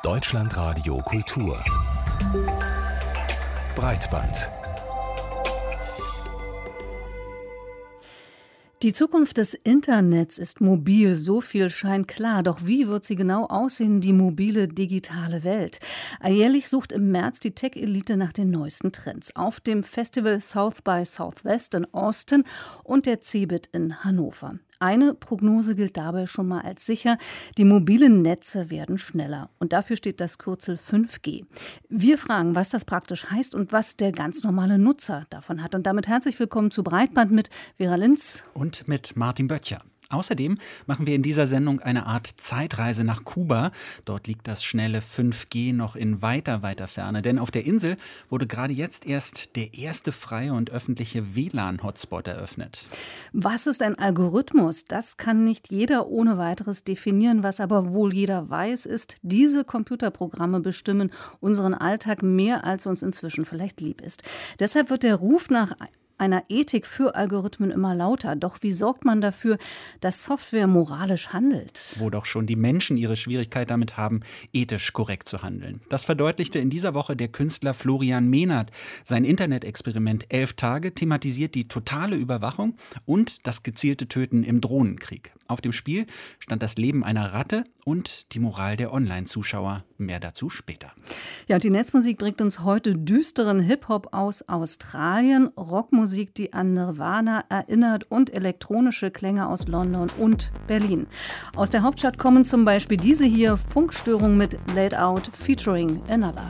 Deutschlandradio Kultur Breitband. Die Zukunft des Internets ist mobil, so viel scheint klar. Doch wie wird sie genau aussehen, die mobile digitale Welt? Alljährlich sucht im März die Tech-Elite nach den neuesten Trends. Auf dem Festival South by Southwest in Austin und der CeBIT in Hannover. Eine Prognose gilt dabei schon mal als sicher: Die mobilen Netze werden schneller. Und dafür steht das Kürzel 5G. Wir fragen, was das praktisch heißt und was der ganz normale Nutzer davon hat. Und damit herzlich willkommen zu Breitband mit Vera Linz und mit Martin Böttcher. Außerdem machen wir in dieser Sendung eine Art Zeitreise nach Kuba. Dort liegt das schnelle 5G noch in weiter Ferne. Denn auf der Insel wurde gerade jetzt erst der erste freie und öffentliche WLAN-Hotspot eröffnet. Was ist ein Algorithmus? Das kann nicht jeder ohne weiteres definieren. Was aber wohl jeder weiß, ist, diese Computerprogramme bestimmen unseren Alltag mehr, als uns inzwischen vielleicht lieb ist. Deshalb wird der Ruf nach einer Ethik für Algorithmen immer lauter. Doch wie sorgt man dafür, dass Software moralisch handelt? Wo doch schon die Menschen ihre Schwierigkeit damit haben, ethisch korrekt zu handeln. Das verdeutlichte in dieser Woche der Künstler Florian Mehnert. Sein Internet-Experiment 11 Tage thematisiert die totale Überwachung und das gezielte Töten im Drohnenkrieg. Auf dem Spiel stand das Leben einer Ratte und die Moral der Online-Zuschauer. Mehr dazu später. Ja, und die Netzmusik bringt uns heute düsteren Hip-Hop aus Australien, Rockmusik, die an Nirvana erinnert und elektronische Klänge aus London und Berlin. Aus der Hauptstadt kommen zum Beispiel diese hier: Funkstörung mit Laid Out featuring Another.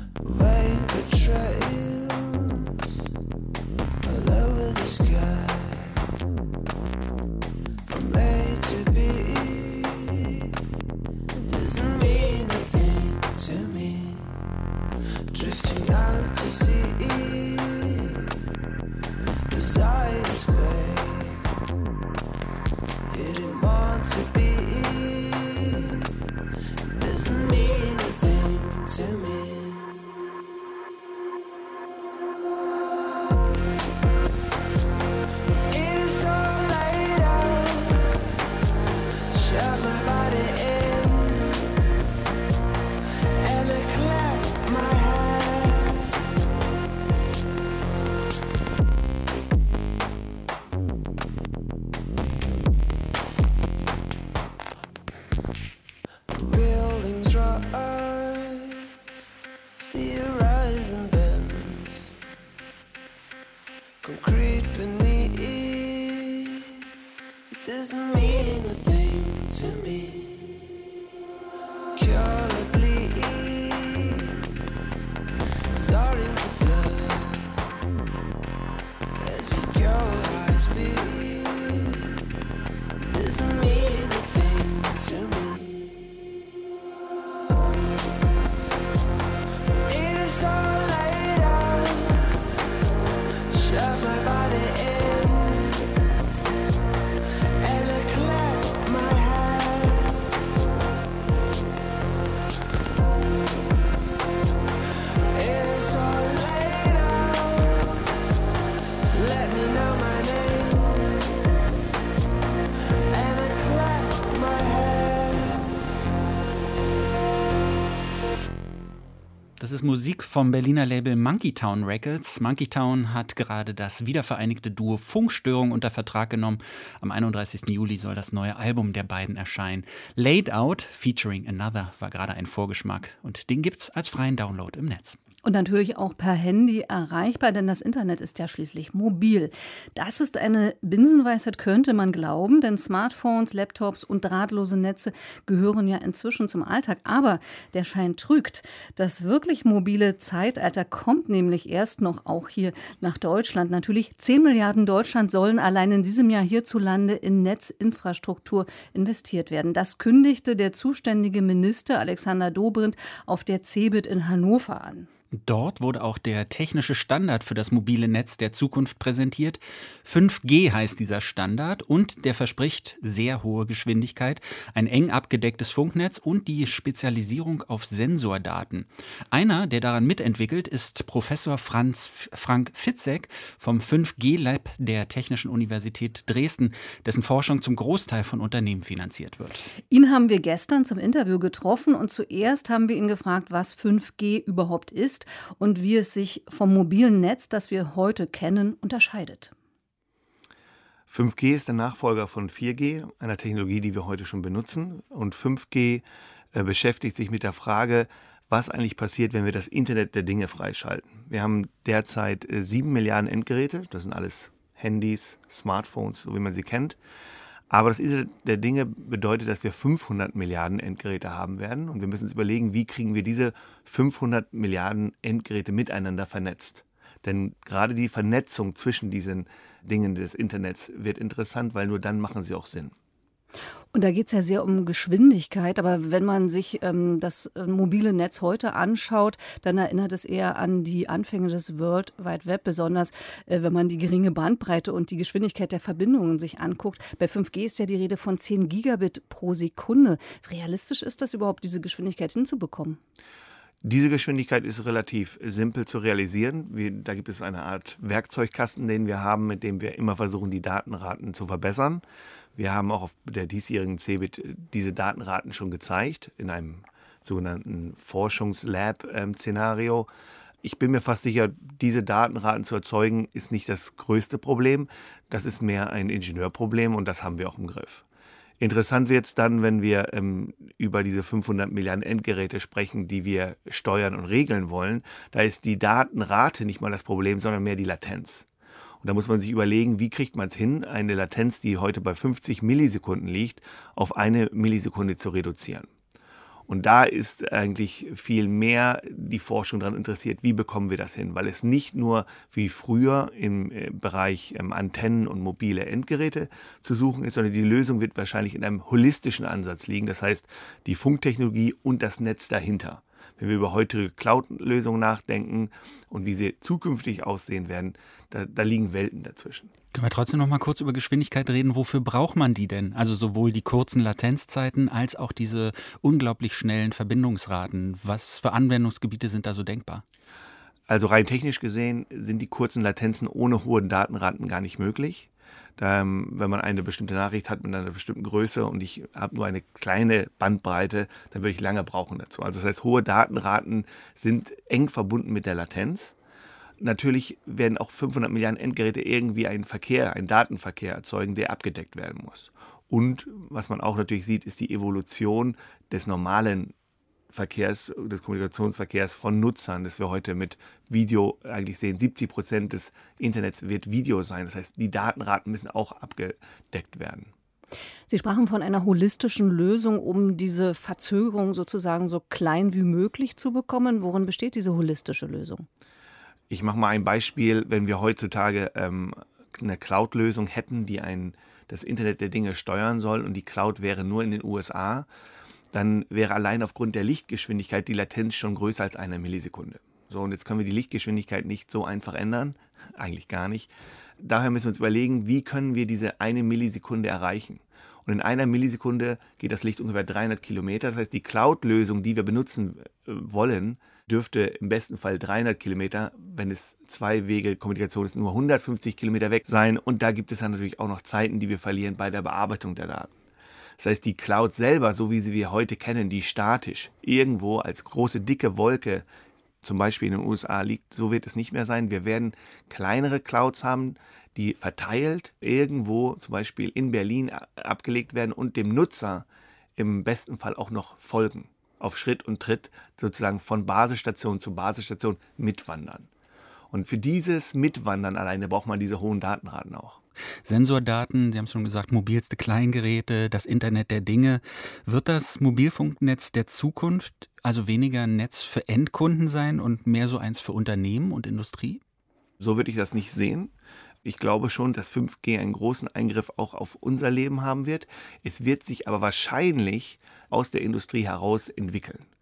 Drifting out to sea, the side's way. You didn't want to be. It doesn't mean a thing to me. It's all laid out. Shove my body in and I clap my hands. Buildings rise, steel rise and bends, concrete beneath. It doesn't mean a thing to me. Color bleed, starting to blur as we go high speed. It doesn't mean a thing to me. It is all laid out. Shove my body in and I clap my hands. It's all laid out. Let me know my name and I clap my hands. Das ist Musik vom Berliner Label Monkeytown Records. Monkeytown hat gerade das wiedervereinigte Duo Funkstörung unter Vertrag genommen. Am 31. Juli soll das neue Album der beiden erscheinen. Laid Out featuring Another war gerade ein Vorgeschmack und den gibt's als freien Download im Netz. Und natürlich auch per Handy erreichbar, denn das Internet ist ja schließlich mobil. Das ist eine Binsenweisheit, könnte man glauben, denn Smartphones, Laptops und drahtlose Netze gehören ja inzwischen zum Alltag. Aber der Schein trügt. Das wirklich mobile Zeitalter kommt nämlich erst noch auch hier nach Deutschland. Natürlich 10 Milliarden Deutschland sollen allein in diesem Jahr hierzulande in Netzinfrastruktur investiert werden. Das kündigte der zuständige Minister Alexander Dobrindt auf der CeBIT in Hannover an. Dort wurde auch der technische Standard für das mobile Netz der Zukunft präsentiert. 5G heißt dieser Standard und der verspricht sehr hohe Geschwindigkeit, ein eng abgedecktes Funknetz und die Spezialisierung auf Sensordaten. Einer, der daran mitentwickelt, ist Professor Frank Fitzek vom 5G-Lab der Technischen Universität Dresden, dessen Forschung zum Großteil von Unternehmen finanziert wird. Ihn haben wir gestern zum Interview getroffen und zuerst haben wir ihn gefragt, was 5G überhaupt ist und wie es sich vom mobilen Netz, das wir heute kennen, unterscheidet. 5G ist der Nachfolger von 4G, einer Technologie, die wir heute schon benutzen. Und 5G beschäftigt sich mit der Frage, was eigentlich passiert, wenn wir das Internet der Dinge freischalten. Wir haben derzeit 7 Milliarden Endgeräte, das sind alles Handys, Smartphones, so wie man sie kennt. Aber das Internet der Dinge bedeutet, dass wir 500 Milliarden Endgeräte haben werden. Und wir müssen uns überlegen, wie kriegen wir diese 500 Milliarden Endgeräte miteinander vernetzt. Denn gerade die Vernetzung zwischen diesen Dingen des Internets wird interessant, weil nur dann machen sie auch Sinn. Und da geht es ja sehr um Geschwindigkeit, aber wenn man sich das mobile Netz heute anschaut, dann erinnert es eher an die Anfänge des World Wide Web, besonders wenn man die geringe Bandbreite und die Geschwindigkeit der Verbindungen sich anguckt. Bei 5G ist ja die Rede von 10 Gigabit pro Sekunde. Wie realistisch ist das überhaupt, diese Geschwindigkeit hinzubekommen? Diese Geschwindigkeit ist relativ simpel zu realisieren. Da gibt es eine Art Werkzeugkasten, den wir haben, mit dem wir immer versuchen, die Datenraten zu verbessern. Wir haben auch auf der diesjährigen CeBIT diese Datenraten schon gezeigt, in einem sogenannten Forschungslab-Szenario. Ich bin mir fast sicher, diese Datenraten zu erzeugen, ist nicht das größte Problem. Das ist mehr ein Ingenieurproblem und das haben wir auch im Griff. Interessant wird es dann, wenn wir über diese 500 Milliarden Endgeräte sprechen, die wir steuern und regeln wollen. Da ist die Datenrate nicht mal das Problem, sondern mehr die Latenz. Und da muss man sich überlegen, wie kriegt man es hin, eine Latenz, die heute bei 50 Millisekunden liegt, auf 1 Millisekunde zu reduzieren. Und da ist eigentlich viel mehr die Forschung daran interessiert, wie bekommen wir das hin, weil es nicht nur wie früher im Bereich Antennen und mobile Endgeräte zu suchen ist, sondern die Lösung wird wahrscheinlich in einem holistischen Ansatz liegen, das heißt die Funktechnologie und das Netz dahinter. Wenn wir über heutige Cloud-Lösungen nachdenken und wie sie zukünftig aussehen werden, da liegen Welten dazwischen. Können wir trotzdem noch mal kurz über Geschwindigkeit reden? Wofür braucht man die denn? Also sowohl die kurzen Latenzzeiten als auch diese unglaublich schnellen Verbindungsraten. Was für Anwendungsgebiete sind da so denkbar? Also rein technisch gesehen sind die kurzen Latenzen ohne hohe Datenraten gar nicht möglich. Wenn man eine bestimmte Nachricht hat mit einer bestimmten Größe und ich habe nur eine kleine Bandbreite, dann würde ich lange brauchen dazu. Also das heißt, hohe Datenraten sind eng verbunden mit der Latenz. Natürlich werden auch 500 Milliarden Endgeräte irgendwie einen Datenverkehr erzeugen, der abgedeckt werden muss. Und was man auch natürlich sieht, ist die Evolution des normalen Verkehrs, des Kommunikationsverkehrs von Nutzern, das wir heute mit Video eigentlich sehen. 70% des Internets wird Video sein. Das heißt, die Datenraten müssen auch abgedeckt werden. Sie sprachen von einer holistischen Lösung, um diese Verzögerung sozusagen so klein wie möglich zu bekommen. Worin besteht diese holistische Lösung? Ich mache mal ein Beispiel, wenn wir heutzutage eine Cloud-Lösung hätten, die das Internet der Dinge steuern soll und die Cloud wäre nur in den USA, dann wäre allein aufgrund der Lichtgeschwindigkeit die Latenz schon größer als 1 Millisekunde. So, und jetzt können wir die Lichtgeschwindigkeit nicht so einfach ändern, eigentlich gar nicht. Daher müssen wir uns überlegen, wie können wir diese 1 Millisekunde erreichen. Und in 1 Millisekunde geht das Licht ungefähr 300 Kilometer. Das heißt, die Cloud-Lösung, die wir benutzen wollen, dürfte im besten Fall 300 Kilometer, wenn es Zwei-Wege-Kommunikation ist, nur 150 Kilometer weg sein. Und da gibt es dann natürlich auch noch Zeiten, die wir verlieren bei der Bearbeitung der Daten. Das heißt, die Cloud selber, so wie sie wir heute kennen, die statisch irgendwo als große, dicke Wolke zum Beispiel in den USA liegt, so wird es nicht mehr sein. Wir werden kleinere Clouds haben, die verteilt irgendwo zum Beispiel in Berlin abgelegt werden und dem Nutzer im besten Fall auch noch folgen. Auf Schritt und Tritt sozusagen von Basisstation zu Basisstation mitwandern. Und für dieses Mitwandern alleine braucht man diese hohen Datenraten auch. Sensordaten, Sie haben es schon gesagt, mobilste Kleingeräte, das Internet der Dinge. Wird das Mobilfunknetz der Zukunft also weniger ein Netz für Endkunden sein und mehr so eins für Unternehmen und Industrie? So würde ich das nicht sehen. Ich glaube schon, dass 5G einen großen Eingriff auch auf unser Leben haben wird. Es wird sich aber wahrscheinlich aus der Industrie heraus entwickeln.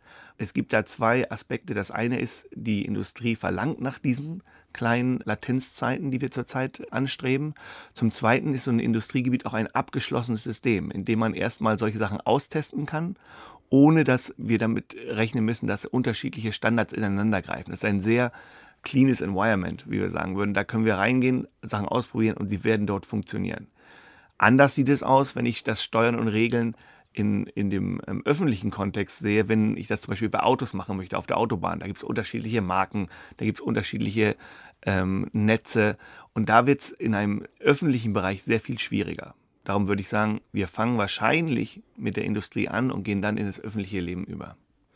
Es gibt da zwei Aspekte. Das eine ist, die Industrie verlangt nach diesen kleinen Latenzzeiten, die wir zurzeit anstreben. Zum Zweiten ist so ein Industriegebiet auch ein abgeschlossenes System, in dem man erstmal solche Sachen austesten kann, ohne dass wir damit rechnen müssen, dass unterschiedliche Standards ineinandergreifen. Das ist ein sehr cleanes Environment, wie wir sagen würden. Da können wir reingehen, Sachen ausprobieren und sie werden dort funktionieren. Anders sieht es aus, wenn ich das Steuern und Regeln in dem öffentlichen Kontext sehe, wenn ich das zum Beispiel bei Autos machen möchte, auf der Autobahn. Da gibt es unterschiedliche Marken, da gibt es unterschiedliche Netze und da wird es in einem öffentlichen Bereich sehr viel schwieriger. Darum würde ich sagen, wir fangen wahrscheinlich mit der Industrie an und gehen dann in das öffentliche Leben über.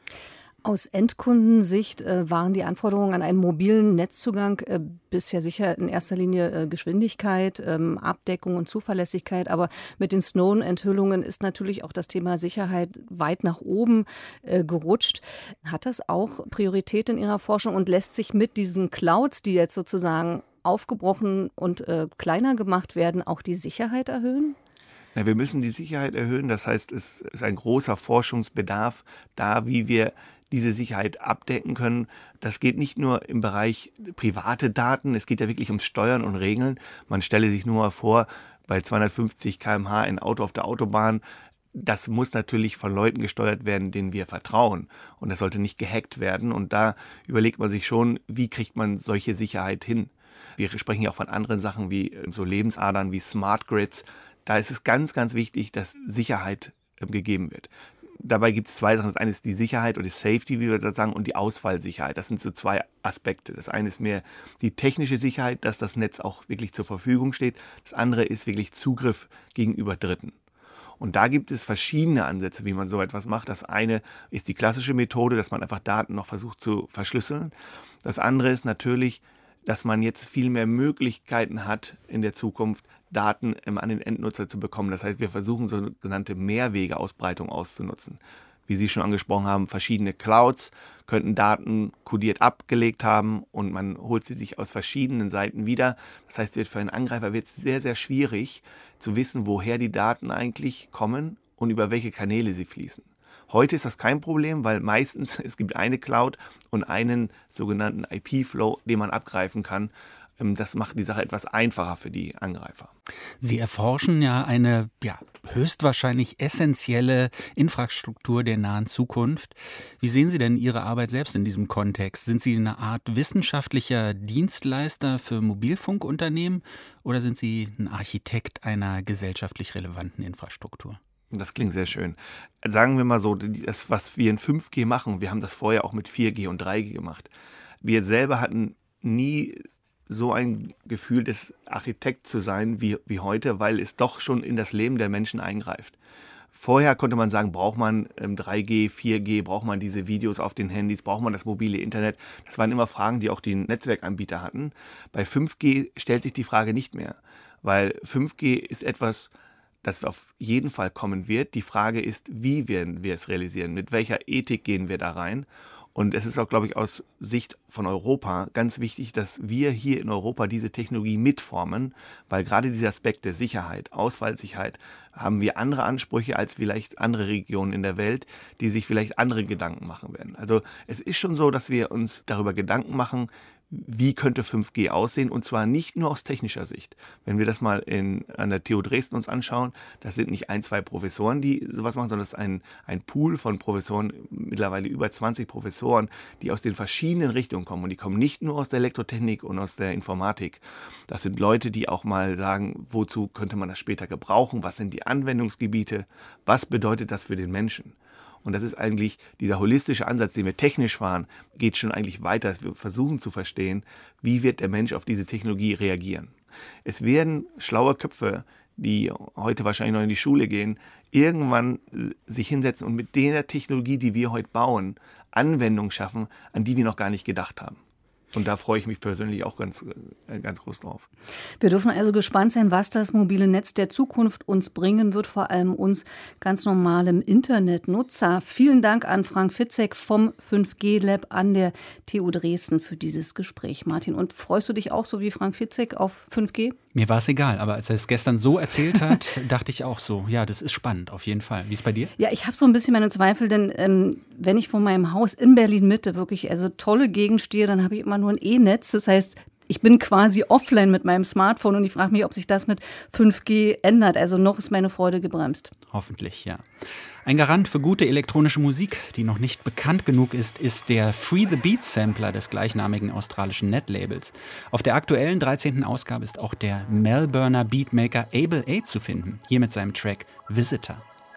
Aus Endkundensicht waren die Anforderungen an einen mobilen Netzzugang bisher sicher in erster Linie Geschwindigkeit, Abdeckung und Zuverlässigkeit. Aber mit den Snowden-Enthüllungen ist natürlich auch das Thema Sicherheit weit nach oben gerutscht. Hat das auch Priorität in Ihrer Forschung und lässt sich mit diesen Clouds, die jetzt sozusagen aufgebrochen und kleiner gemacht werden, auch die Sicherheit erhöhen? Ja, wir müssen die Sicherheit erhöhen. Das heißt, es ist ein großer Forschungsbedarf da, wie wir diese Sicherheit abdecken können. Das geht nicht nur im Bereich private Daten, es geht ja wirklich ums Steuern und Regeln. Man stelle sich nur mal vor, bei 250 km/h ein Auto auf der Autobahn, das muss natürlich von Leuten gesteuert werden, denen wir vertrauen. Und das sollte nicht gehackt werden. Und da überlegt man sich schon, wie kriegt man solche Sicherheit hin. Wir sprechen ja auch von anderen Sachen wie so Lebensadern wie Smart Grids. Da ist es ganz, ganz wichtig, dass Sicherheit gegeben wird. Dabei gibt es zwei Sachen. Das eine ist die Sicherheit oder die Safety, wie wir das sagen, und die Ausfallsicherheit. Das sind so zwei Aspekte. Das eine ist mehr die technische Sicherheit, dass das Netz auch wirklich zur Verfügung steht. Das andere ist wirklich Zugriff gegenüber Dritten. Und da gibt es verschiedene Ansätze, wie man so etwas macht. Das eine ist die klassische Methode, dass man einfach Daten noch versucht zu verschlüsseln. Das andere ist natürlich, dass man jetzt viel mehr Möglichkeiten hat in der Zukunft, Daten an den Endnutzer zu bekommen. Das heißt, wir versuchen sogenannte Mehrwegeausbreitung auszunutzen. Wie Sie schon angesprochen haben, verschiedene Clouds könnten Daten kodiert abgelegt haben und man holt sie sich aus verschiedenen Seiten wieder. Das heißt, für einen Angreifer wird es sehr, sehr schwierig zu wissen, woher die Daten eigentlich kommen und über welche Kanäle sie fließen. Heute ist das kein Problem, weil meistens es gibt eine Cloud und einen sogenannten IP-Flow, den man abgreifen kann. Das macht die Sache etwas einfacher für die Angreifer. Sie erforschen ja eine höchstwahrscheinlich essentielle Infrastruktur der nahen Zukunft. Wie sehen Sie denn Ihre Arbeit selbst in diesem Kontext? Sind Sie eine Art wissenschaftlicher Dienstleister für Mobilfunkunternehmen oder sind Sie ein Architekt einer gesellschaftlich relevanten Infrastruktur? Das klingt sehr schön. Sagen wir mal so, das, was wir in 5G machen, wir haben das vorher auch mit 4G und 3G gemacht. Wir selber hatten nie so ein Gefühl des Architekt zu sein wie heute, weil es doch schon in das Leben der Menschen eingreift. Vorher konnte man sagen, braucht man 3G, 4G, braucht man diese Videos auf den Handys, braucht man das mobile Internet. Das waren immer Fragen, die auch die Netzwerkanbieter hatten. Bei 5G stellt sich die Frage nicht mehr, weil 5G ist etwas, das auf jeden Fall kommen wird. Die Frage ist, wie werden wir es realisieren? Mit welcher Ethik gehen wir da rein? Und es ist auch, glaube ich, aus Sicht von Europa ganz wichtig, dass wir hier in Europa diese Technologie mitformen, weil gerade dieser Aspekt der Sicherheit, Ausfallsicherheit, haben wir andere Ansprüche als vielleicht andere Regionen in der Welt, die sich vielleicht andere Gedanken machen werden. Also es ist schon so, dass wir uns darüber Gedanken machen, wie könnte 5G aussehen, und zwar nicht nur aus technischer Sicht. Wenn wir das mal an der TU Dresden uns anschauen, das sind nicht ein, zwei Professoren, die sowas machen, sondern das ist ein Pool von Professoren, mittlerweile über 20 Professoren, die aus den verschiedenen Richtungen kommen. Und die kommen nicht nur aus der Elektrotechnik und aus der Informatik. Das sind Leute, die auch mal sagen, wozu könnte man das später gebrauchen, was sind die Anwendungsgebiete, was bedeutet das für den Menschen. Und das ist eigentlich dieser holistische Ansatz, den wir technisch fahren, geht schon eigentlich weiter, dass wir versuchen zu verstehen, wie wird der Mensch auf diese Technologie reagieren. Es werden schlaue Köpfe, die heute wahrscheinlich noch in die Schule gehen, irgendwann sich hinsetzen und mit der Technologie, die wir heute bauen, Anwendungen schaffen, an die wir noch gar nicht gedacht haben. Und da freue ich mich persönlich auch ganz groß drauf. Wir dürfen also gespannt sein, was das mobile Netz der Zukunft uns bringen wird, vor allem uns ganz normalem Internetnutzer. Vielen Dank an Frank Fitzek vom 5G-Lab an der TU Dresden für dieses Gespräch, Martin. Und freust du dich auch so wie Frank Fitzek auf 5G? Mir war es egal, aber als er es gestern so erzählt hat, dachte ich auch so, ja, das ist spannend, auf jeden Fall. Wie ist es bei dir? Ja, ich habe so ein bisschen meine Zweifel, denn wenn ich von meinem Haus in Berlin-Mitte wirklich tolle Gegend stehe, dann habe ich immer nur ein E-Netz. Das heißt, ich bin quasi offline mit meinem Smartphone und ich frage mich, ob sich das mit 5G ändert. Also noch ist meine Freude gebremst. Hoffentlich, ja. Ein Garant für gute elektronische Musik, die noch nicht bekannt genug ist, ist der Free the Beat Sampler des gleichnamigen australischen Netlabels. Auf der aktuellen 13. Ausgabe ist auch der Melbourner Beatmaker Able 8 zu finden, hier mit seinem Track Visitor.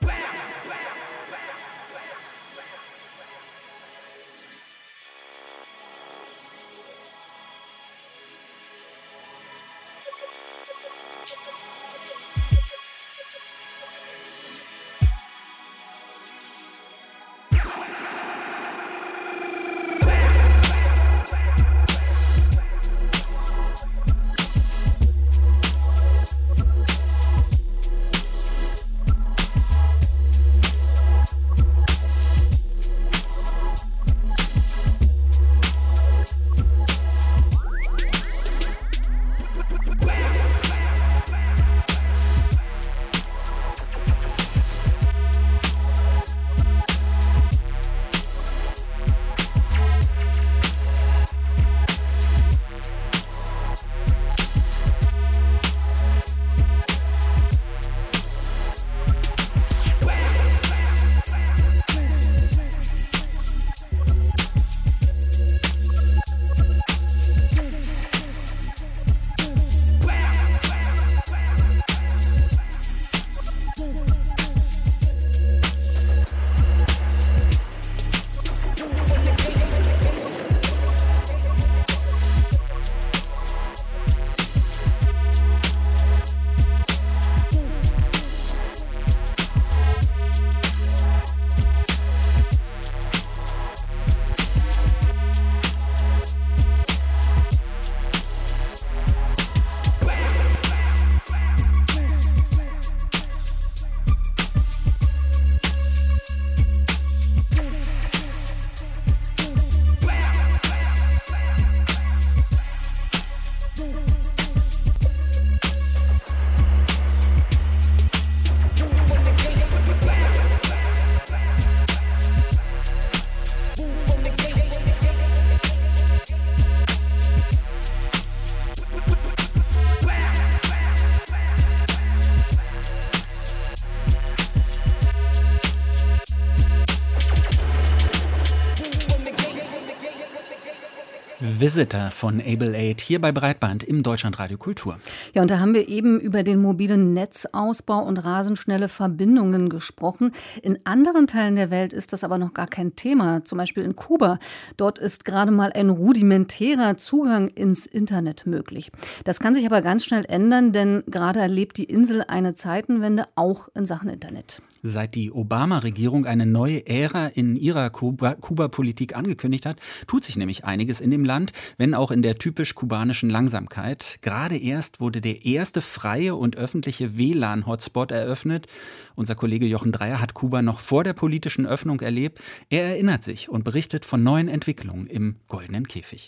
Visitor von Able 8 hier bei Breitband im Deutschlandradio Kultur. Ja, und da haben wir eben über den mobilen Netzausbau und rasenschnelle Verbindungen gesprochen. In anderen Teilen der Welt ist das aber noch gar kein Thema, zum Beispiel in Kuba. Dort ist gerade mal ein rudimentärer Zugang ins Internet möglich. Das kann sich aber ganz schnell ändern, denn gerade erlebt die Insel eine Zeitenwende auch in Sachen Internet. Seit die Obama-Regierung eine neue Ära in ihrer Kuba-Politik angekündigt hat, tut sich nämlich einiges in dem Land, wenn auch in der typisch kubanischen Langsamkeit. Gerade erst wurde der erste freie und öffentliche WLAN-Hotspot eröffnet. Unser Kollege Jochen Dreier hat Kuba noch vor der politischen Öffnung erlebt. Er erinnert sich und berichtet von neuen Entwicklungen im Goldenen Käfig.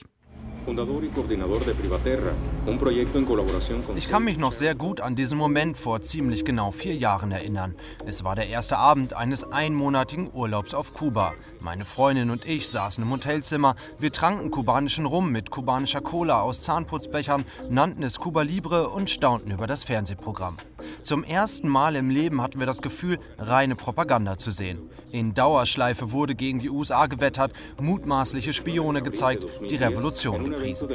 Ich kann mich noch sehr gut an diesen Moment vor ziemlich genau 4 Jahren erinnern. Es war der erste Abend eines einmonatigen Urlaubs auf Kuba. Meine Freundin und ich saßen im Hotelzimmer. Wir tranken kubanischen Rum mit kubanischer Cola aus Zahnputzbechern, nannten es Cuba Libre und staunten über das Fernsehprogramm. Zum ersten Mal im Leben hatten wir das Gefühl, reine Propaganda zu sehen. In Dauerschleife wurde gegen die USA gewettert, mutmaßliche Spione gezeigt, die Revolution gepriesen.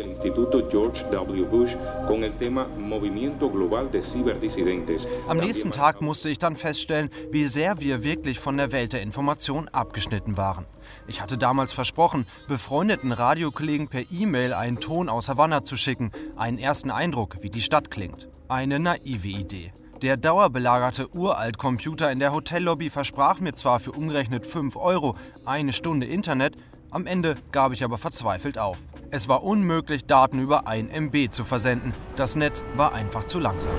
Am nächsten Tag musste ich dann feststellen, wie sehr wir wirklich von der Welt der Information abgeschnitten waren. Ich hatte damals versprochen, befreundeten Radiokollegen per E-Mail einen Ton aus Havanna zu schicken, einen ersten Eindruck, wie die Stadt klingt. Eine naive Idee. Der dauerbelagerte Uralt-Computer in der Hotellobby versprach mir zwar für umgerechnet 5 € 1 Stunde Internet, am Ende gab ich aber verzweifelt auf. Es war unmöglich, Daten über 1 MB zu versenden. Das Netz war einfach zu langsam.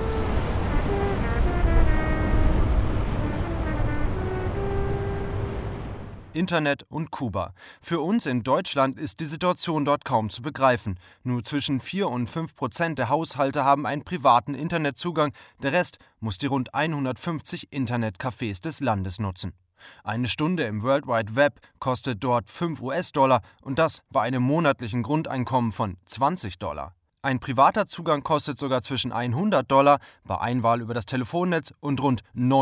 Internet und Kuba. Für uns in Deutschland ist die Situation dort kaum zu begreifen. Nur zwischen 4 und 5% der Haushalte haben einen privaten Internetzugang. Der Rest muss die rund 150 Internetcafés des Landes nutzen. Eine Stunde im World Wide Web kostet dort $5 und das bei einem monatlichen Grundeinkommen von $20. Ein privater Zugang kostet sogar zwischen $100 bei Einwahl über das Telefonnetz und rund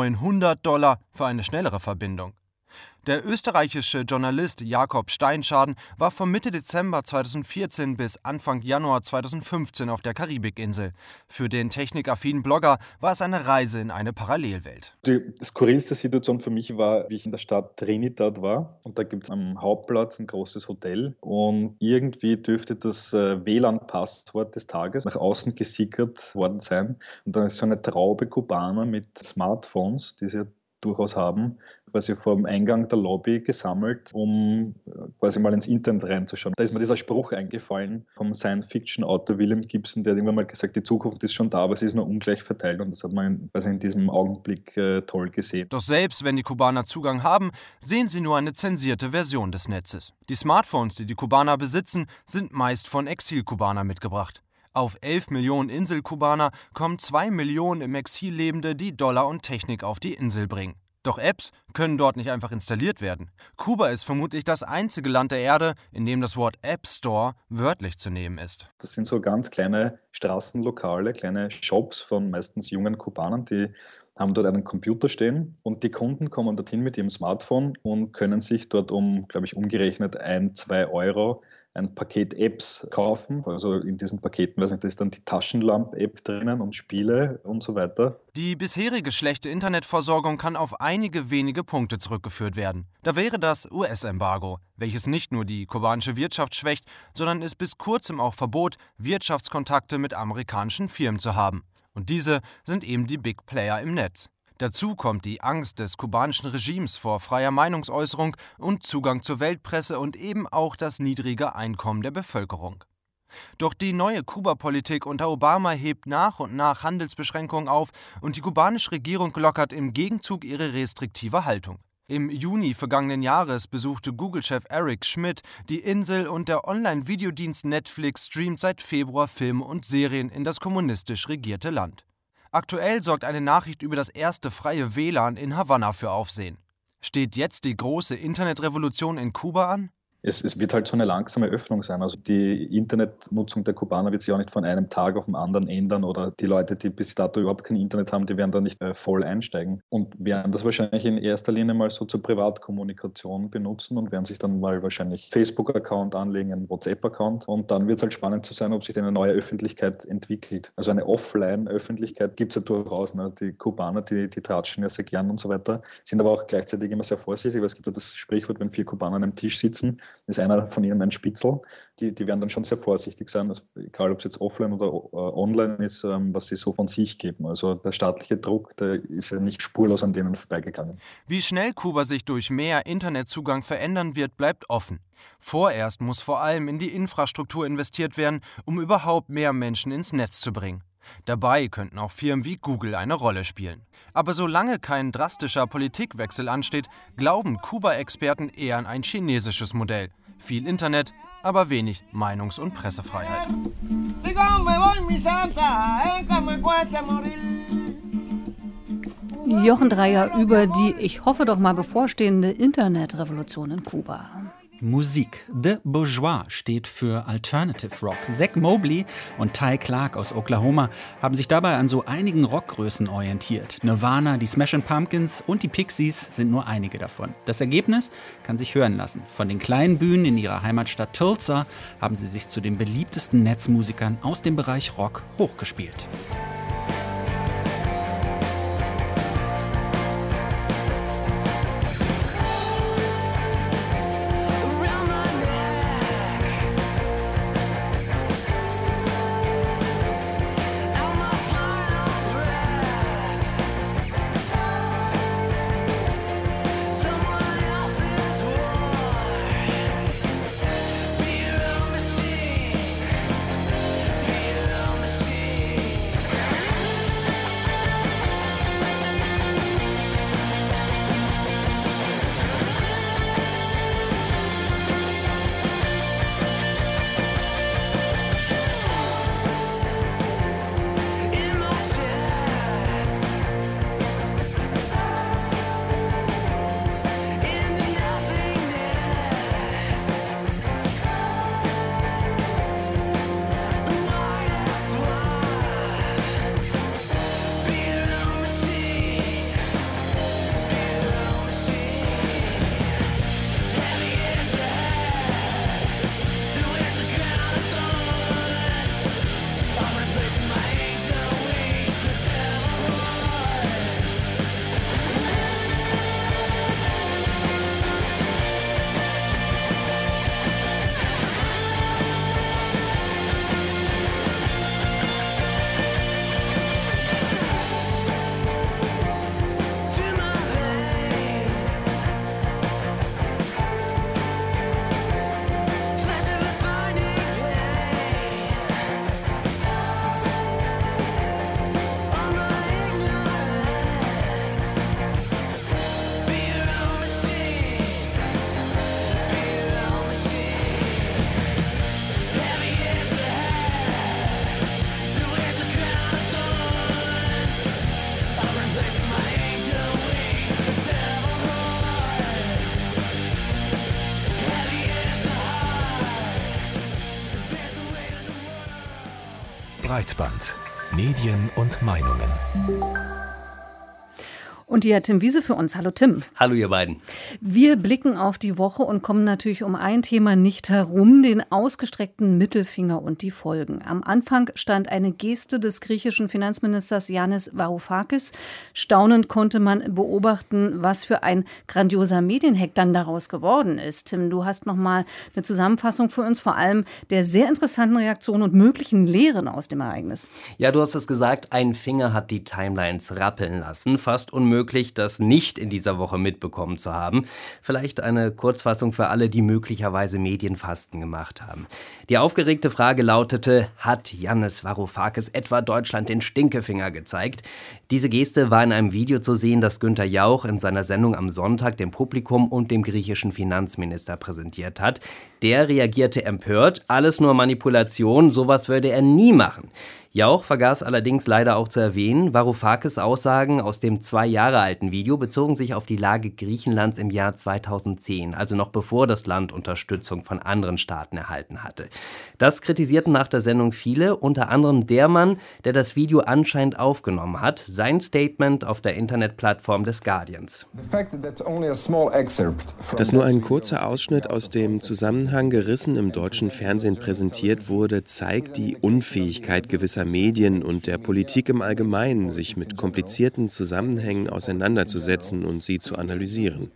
$900 für eine schnellere Verbindung. Der österreichische Journalist Jakob Steinschaden war von Mitte Dezember 2014 bis Anfang Januar 2015 auf der Karibikinsel. Für den technikaffinen Blogger war es eine Reise in eine Parallelwelt. Die skurrilste Situation für mich war, wie ich in der Stadt Trinidad war. Und da gibt es am Hauptplatz ein großes Hotel. Und irgendwie dürfte das WLAN-Passwort des Tages nach außen gesickert worden sein. Und dann ist so eine Traube Kubaner mit Smartphones, die sie durchaus haben, quasi vor dem Eingang der Lobby gesammelt, um quasi mal ins Internet reinzuschauen. Da ist mir dieser Spruch eingefallen vom Science-Fiction-Autor William Gibson, der hat irgendwann mal gesagt, die Zukunft ist schon da, aber sie ist nur ungleich verteilt, und das hat man in diesem Augenblick toll gesehen. Doch selbst wenn die Kubaner Zugang haben, sehen sie nur eine zensierte Version des Netzes. Die Smartphones, die die Kubaner besitzen, sind meist von Exil-Kubaner mitgebracht. Auf 11 Millionen Insel-Kubaner kommen 2 Millionen im Exil Lebende, die Dollar und Technik auf die Insel bringen. Doch Apps können dort nicht einfach installiert werden. Kuba ist vermutlich das einzige Land der Erde, in dem das Wort App Store wörtlich zu nehmen ist. Das sind so ganz kleine Straßenlokale, kleine Shops von meistens jungen Kubanern, die haben dort einen Computer stehen, und die Kunden kommen dorthin mit ihrem Smartphone und können sich dort glaube ich, umgerechnet 1-2 Euro ein Paket Apps kaufen. Also in diesen Paketen, da ist dann die Taschenlamp-App drinnen und Spiele und so weiter. Die bisherige schlechte Internetversorgung kann auf einige wenige Punkte zurückgeführt werden. Da wäre das US-Embargo, welches nicht nur die kubanische Wirtschaft schwächt, sondern es bis kurzem auch verbot, Wirtschaftskontakte mit amerikanischen Firmen zu haben. Und diese sind eben die Big Player im Netz. Dazu kommt die Angst des kubanischen Regimes vor freier Meinungsäußerung und Zugang zur Weltpresse und eben auch das niedrige Einkommen der Bevölkerung. Doch die neue Kuba-Politik unter Obama hebt nach und nach Handelsbeschränkungen auf und die kubanische Regierung lockert im Gegenzug ihre restriktive Haltung. Im Juni vergangenen Jahres besuchte Google-Chef Eric Schmidt die Insel, und der Online-Videodienst Netflix streamt seit Februar Filme und Serien in das kommunistisch regierte Land. Aktuell sorgt eine Nachricht über das erste freie WLAN in Havanna für Aufsehen. Steht jetzt die große Internetrevolution in Kuba an? Es wird halt so eine langsame Öffnung sein. Also die Internetnutzung der Kubaner wird sich auch nicht von einem Tag auf den anderen ändern, oder die Leute, die bis dato überhaupt kein Internet haben, die werden da nicht voll einsteigen und werden das wahrscheinlich in erster Linie mal so zur Privatkommunikation benutzen und werden sich dann mal wahrscheinlich Facebook-Account anlegen, einen WhatsApp-Account, und dann wird es halt spannend zu sein, ob sich eine neue Öffentlichkeit entwickelt. Also eine Offline-Öffentlichkeit gibt es ja durchaus. Ne? Die Kubaner, die tratschen ja sehr gern und so weiter, sind aber auch gleichzeitig immer sehr vorsichtig, weil es gibt ja das Sprichwort, wenn 4 Kubaner an einem Tisch sitzen, ist einer von ihnen ein Spitzel. Die werden dann schon sehr vorsichtig sein, also egal ob es jetzt offline oder online ist, was sie so von sich geben. Also der staatliche Druck, der ist ja nicht spurlos an denen vorbeigegangen. Wie schnell Kuba sich durch mehr Internetzugang verändern wird, bleibt offen. Vorerst muss vor allem in die Infrastruktur investiert werden, um überhaupt mehr Menschen ins Netz zu bringen. Dabei könnten auch Firmen wie Google eine Rolle spielen. Aber solange kein drastischer Politikwechsel ansteht, glauben Kuba-Experten eher an ein chinesisches Modell. Viel Internet, aber wenig Meinungs- und Pressefreiheit. Jochen Dreier über die, ich hoffe doch mal, bevorstehende Internetrevolution in Kuba. Musik. The Bourgeois steht für Alternative Rock. Zack Mobley und Ty Clark aus Oklahoma haben sich dabei an so einigen Rockgrößen orientiert. Nirvana, die Smashing Pumpkins und die Pixies sind nur einige davon. Das Ergebnis kann sich hören lassen. Von den kleinen Bühnen in ihrer Heimatstadt Tulsa haben sie sich zu den beliebtesten Netzmusikern aus dem Bereich Rock hochgespielt. Breitband. Medien und Meinungen. Und hier hat Tim Wiese für uns. Hallo Tim. Hallo ihr beiden. Wir blicken auf die Woche und kommen natürlich um ein Thema nicht herum, den ausgestreckten Mittelfinger und die Folgen. Am Anfang stand eine Geste des griechischen Finanzministers Yannis Varoufakis. Staunend konnte man beobachten, was für ein grandioser Medienhack dann daraus geworden ist. Tim, du hast nochmal eine Zusammenfassung für uns, vor allem der sehr interessanten Reaktionen und möglichen Lehren aus dem Ereignis. Ja, du hast es gesagt, ein Finger hat die Timelines rappeln lassen. Fast unmöglich, das nicht in dieser Woche mitbekommen zu haben. Vielleicht eine Kurzfassung für alle, die möglicherweise Medienfasten gemacht haben. Die aufgeregte Frage lautete, hat Yannis Varoufakis etwa Deutschland den Stinkefinger gezeigt? Diese Geste war in einem Video zu sehen, das Günther Jauch in seiner Sendung am Sonntag dem Publikum und dem griechischen Finanzminister präsentiert hat. Der reagierte empört, alles nur Manipulation, sowas würde er nie machen. Jauch vergaß allerdings leider auch zu erwähnen, Varoufakis' Aussagen aus dem 2 Jahre alten Video bezogen sich auf die Lage Griechenlands im Jahr 2010, also noch bevor das Land Unterstützung von anderen Staaten erhalten hatte. Das kritisierten nach der Sendung viele, unter anderem der Mann, der das Video anscheinend aufgenommen hat, sein Statement auf der Internetplattform des Guardians. Dass nur ein kurzer Ausschnitt aus dem Zusammenhang gerissen im deutschen Fernsehen präsentiert wurde, zeigt die Unfähigkeit gewisser Medien und der Politik im Allgemeinen, sich mit komplizierten Zusammenhängen auseinanderzusetzen und sie zu analysieren.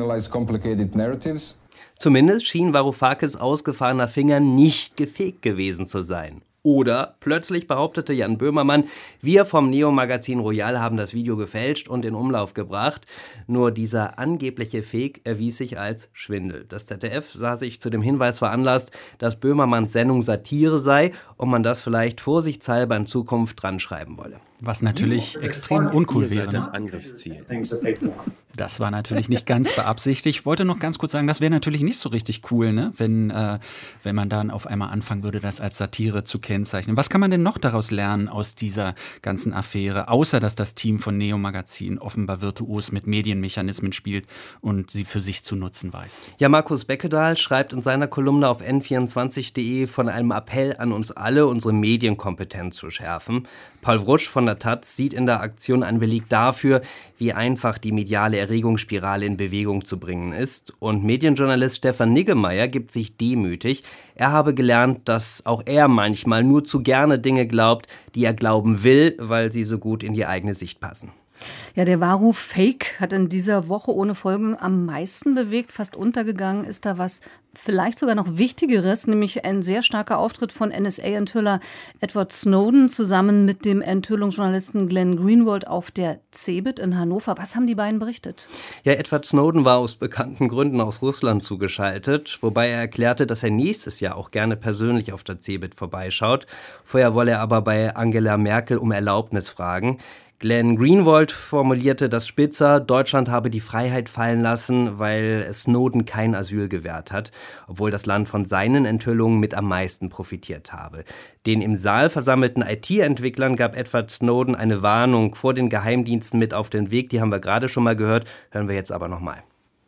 Zumindest schien Varoufakis' ausgefahrener Finger nicht gefegt gewesen zu sein. Oder plötzlich behauptete Jan Böhmermann, wir vom Neo-Magazin Royal haben das Video gefälscht und in Umlauf gebracht. Nur dieser angebliche Fake erwies sich als Schwindel. Das ZDF sah sich zu dem Hinweis veranlasst, dass Böhmermanns Sendung Satire sei und man das vielleicht vorsichtshalber in Zukunft dran schreiben wolle. Was natürlich extrem uncool wäre. Das Angriffsziel. Das war natürlich nicht ganz beabsichtigt. Ich wollte noch ganz kurz sagen, das wäre natürlich nicht so richtig cool, ne? Wenn man dann auf einmal anfangen würde, das als Satire zu kennzeichnen. Was kann man denn noch daraus lernen aus dieser ganzen Affäre, außer dass das Team von Neo Magazin offenbar virtuos mit Medienmechanismen spielt und sie für sich zu nutzen weiß? Ja, Markus Beckedahl schreibt in seiner Kolumne auf n24.de von einem Appell an uns alle, unsere Medienkompetenz zu schärfen. Paul Wrusch von der Taz sieht in der Aktion einen Beleg dafür, wie einfach die mediale Erregungsspirale in Bewegung zu bringen ist. Und Medienjournalist Stefan Niggemeier gibt sich demütig. Er habe gelernt, dass auch er manchmal nur zu gerne Dinge glaubt, die er glauben will, weil sie so gut in die eigene Sicht passen. Ja, der Varuf-Fake hat in dieser Woche ohne Folgen am meisten bewegt. Fast untergegangen ist da was vielleicht sogar noch Wichtigeres, nämlich ein sehr starker Auftritt von NSA-Enthüller Edward Snowden zusammen mit dem Enthüllungsjournalisten Glenn Greenwald auf der CeBIT in Hannover. Was haben die beiden berichtet? Ja, Edward Snowden war aus bekannten Gründen aus Russland zugeschaltet, wobei er erklärte, dass er nächstes Jahr auch gerne persönlich auf der CeBIT vorbeischaut. Vorher wolle er aber bei Angela Merkel um Erlaubnis fragen. Glenn Greenwald formulierte das spitzer, Deutschland habe die Freiheit fallen lassen, weil Snowden kein Asyl gewährt hat, obwohl das Land von seinen Enthüllungen mit am meisten profitiert habe. Den im Saal versammelten IT-Entwicklern gab Edward Snowden eine Warnung vor den Geheimdiensten mit auf den Weg. Die haben wir gerade schon mal gehört, hören wir jetzt aber nochmal.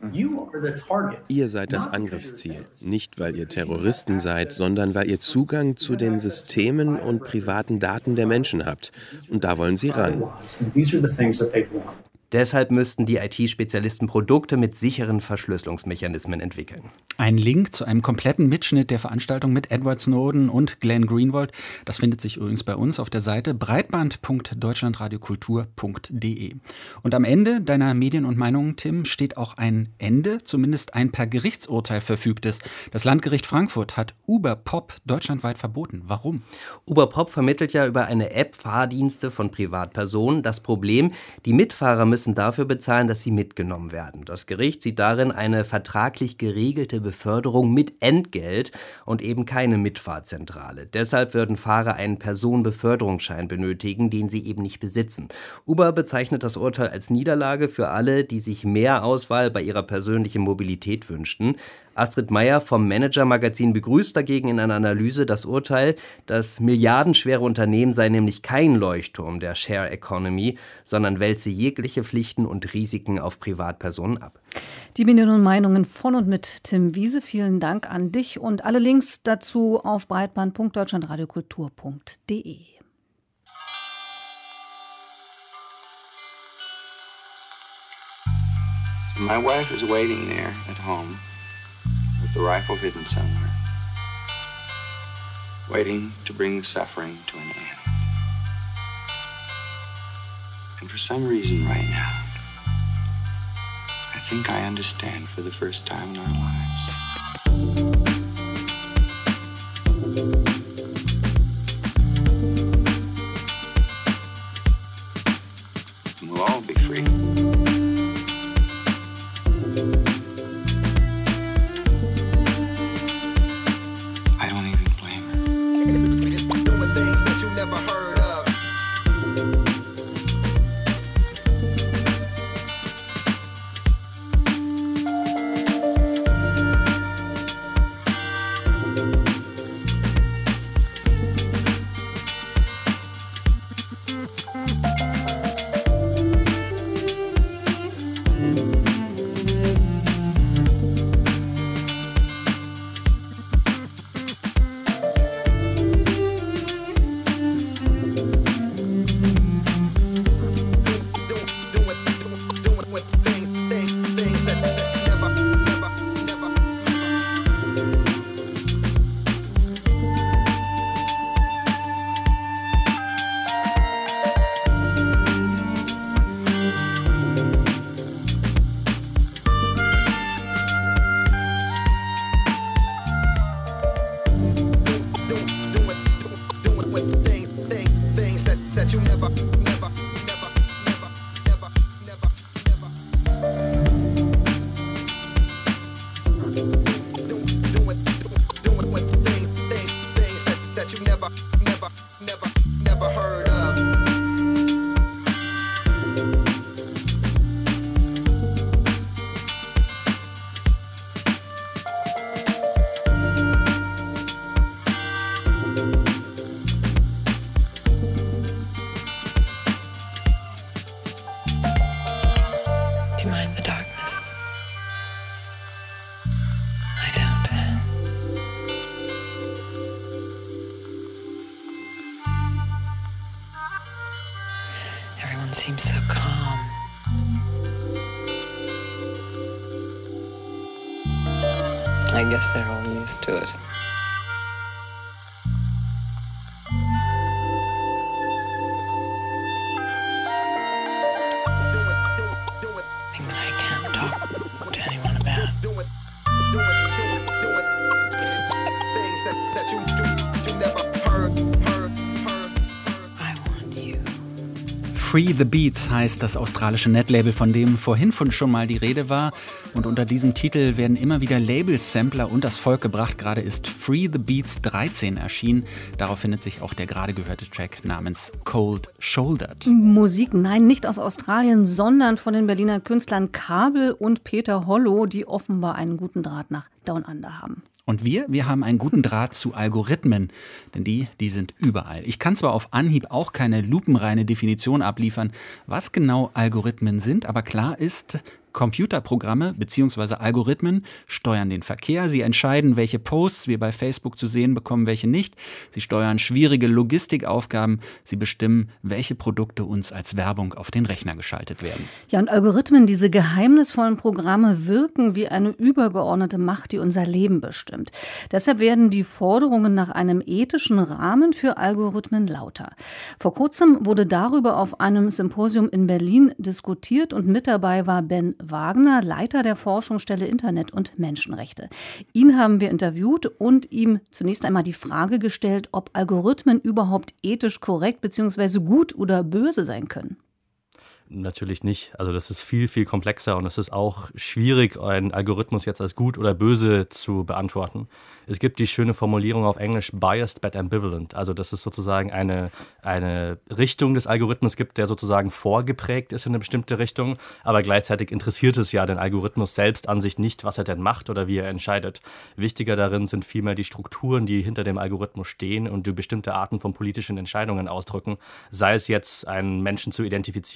Ihr seid das Angriffsziel, nicht weil ihr Terroristen seid, sondern weil ihr Zugang zu den Systemen und privaten Daten der Menschen habt. Und da wollen sie ran. Deshalb müssten die IT-Spezialisten Produkte mit sicheren Verschlüsselungsmechanismen entwickeln. Ein Link zu einem kompletten Mitschnitt der Veranstaltung mit Edward Snowden und Glenn Greenwald, das findet sich übrigens bei uns auf der Seite breitband.deutschlandradiokultur.de. Und am Ende deiner Medien und Meinungen, Tim, steht auch ein Ende, zumindest ein per Gerichtsurteil verfügtes. Das Landgericht Frankfurt hat Uber Pop deutschlandweit verboten. Warum? Uber Pop vermittelt ja über eine App Fahrdienste von Privatpersonen. Das Problem, die Mitfahrer müssen dafür bezahlen, dass sie mitgenommen werden. Das Gericht sieht darin eine vertraglich geregelte Beförderung mit Entgelt und eben keine Mitfahrzentrale. Deshalb würden Fahrer einen Personenbeförderungsschein benötigen, den sie eben nicht besitzen. Uber bezeichnet das Urteil als Niederlage für alle, die sich mehr Auswahl bei ihrer persönlichen Mobilität wünschten. Astrid Meyer vom Manager-Magazin begrüßt dagegen in einer Analyse das Urteil, das milliardenschwere Unternehmen sei nämlich kein Leuchtturm der Share Economy, sondern wälze jegliche Pflichten und Risiken auf Privatpersonen ab. Die Medien und Meinungen von und mit Tim Wiese. Vielen Dank an dich und alle Links dazu auf breitband.deutschlandradiokultur.de. My wife is waiting there at home with the rifle hidden somewhere, waiting to bring the suffering to an end. And for some reason right now, I think I understand for the first time in our lives. And we'll all be free. I don't even blame her. Doing things that you never heard of. Do you mind the darkness? I don't. Everyone seems so calm. I guess they're all used to it. Things I can't talk to anyone about. Things that you never heard. I want you. Free the Beats heißt das australische Netlabel, von dem vorhin schon mal die Rede war. Und unter diesem Titel werden immer wieder Label-Sampler unters Volk gebracht. Gerade ist Free the Beats 13 erschienen. Darauf findet sich auch der gerade gehörte Track namens Cold Shouldered. Musik, nein, nicht aus Australien, sondern von den Berliner Künstlern Kabel und Peter Hollow, die offenbar einen guten Draht nach Down Under haben. Und wir haben einen guten Draht zu Algorithmen, denn die sind überall. Ich kann zwar auf Anhieb auch keine lupenreine Definition abliefern, was genau Algorithmen sind, aber klar ist, Computerprogramme bzw. Algorithmen steuern den Verkehr. Sie entscheiden, welche Posts wir bei Facebook zu sehen bekommen, welche nicht. Sie steuern schwierige Logistikaufgaben. Sie bestimmen, welche Produkte uns als Werbung auf den Rechner geschaltet werden. Ja, und Algorithmen, diese geheimnisvollen Programme, wirken wie eine übergeordnete Macht, die unser Leben bestimmt. Deshalb werden die Forderungen nach einem ethischen Rahmen für Algorithmen lauter. Vor kurzem wurde darüber auf einem Symposium in Berlin diskutiert und mit dabei war Ben Wagner, Leiter der Forschungsstelle Internet und Menschenrechte. Ihn haben wir interviewt und ihm zunächst einmal die Frage gestellt, ob Algorithmen überhaupt ethisch korrekt bzw. gut oder böse sein können. Natürlich nicht. Also das ist viel, viel komplexer und es ist auch schwierig, einen Algorithmus jetzt als gut oder böse zu beantworten. Es gibt die schöne Formulierung auf Englisch biased but ambivalent. Also dass es sozusagen eine Richtung des Algorithmus gibt, der sozusagen vorgeprägt ist in eine bestimmte Richtung, aber gleichzeitig interessiert es ja den Algorithmus selbst an sich nicht, was er denn macht oder wie er entscheidet. Wichtiger darin sind vielmehr die Strukturen, die hinter dem Algorithmus stehen und die bestimmte Arten von politischen Entscheidungen ausdrücken. Sei es jetzt, einen Menschen zu identifizieren, der von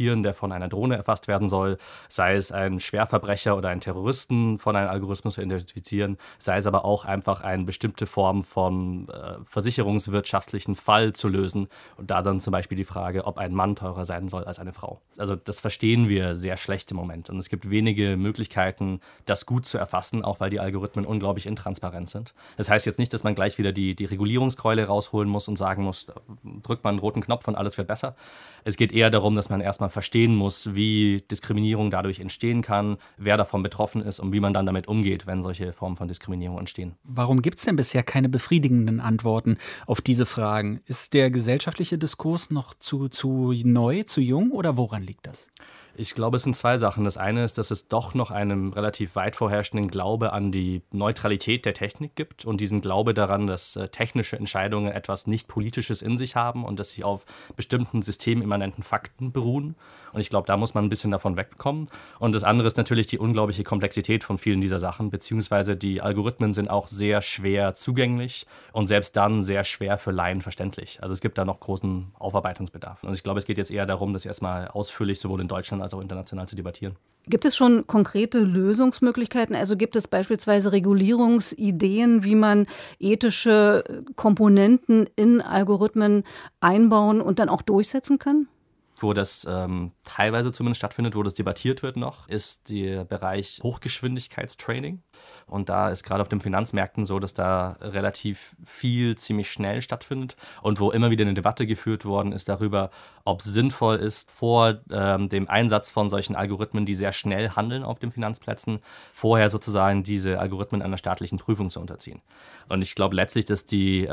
von einer Drohne erfasst werden soll, sei es ein Schwerverbrecher oder ein Terroristen von einem Algorithmus zu identifizieren, sei es aber auch einfach eine bestimmte Form von versicherungswirtschaftlichen Fall zu lösen und da dann zum Beispiel die Frage, ob ein Mann teurer sein soll als eine Frau. Also das verstehen wir sehr schlecht im Moment und es gibt wenige Möglichkeiten, das gut zu erfassen, auch weil die Algorithmen unglaublich intransparent sind. Das heißt jetzt nicht, dass man gleich wieder die Regulierungskeule rausholen muss und sagen muss, drückt man einen roten Knopf und alles wird besser. Es geht eher darum, dass man erstmal verstehen muss, wie Diskriminierung dadurch entstehen kann, wer davon betroffen ist und wie man dann damit umgeht, wenn solche Formen von Diskriminierung entstehen. Warum gibt es denn bisher keine befriedigenden Antworten auf diese Fragen? Ist der gesellschaftliche Diskurs noch zu neu, zu jung oder woran liegt das? Ich glaube, es sind zwei Sachen. Das eine ist, dass es doch noch einen relativ weit vorherrschenden Glaube an die Neutralität der Technik gibt und diesen Glaube daran, dass technische Entscheidungen etwas nicht Politisches in sich haben und dass sie auf bestimmten systemimmanenten Fakten beruhen. Und ich glaube, da muss man ein bisschen davon wegkommen. Und das andere ist natürlich die unglaubliche Komplexität von vielen dieser Sachen, beziehungsweise die Algorithmen sind auch sehr schwer zugänglich und selbst dann sehr schwer für Laien verständlich. Also es gibt da noch großen Aufarbeitungsbedarf. Und ich glaube, es geht jetzt eher darum, das erstmal ausführlich sowohl in Deutschland als auch international zu debattieren. Gibt es schon konkrete Lösungsmöglichkeiten? Also gibt es beispielsweise Regulierungsideen, wie man ethische Komponenten in Algorithmen einbauen und dann auch durchsetzen kann? Wo das teilweise zumindest stattfindet, wo das debattiert wird noch, ist der Bereich Hochgeschwindigkeitstraining. Und da ist gerade auf den Finanzmärkten so, dass da relativ viel ziemlich schnell stattfindet und wo immer wieder eine Debatte geführt worden ist darüber, ob es sinnvoll ist, vor dem Einsatz von solchen Algorithmen, die sehr schnell handeln auf den Finanzplätzen, vorher sozusagen diese Algorithmen einer staatlichen Prüfung zu unterziehen. Und ich glaube letztlich, dass die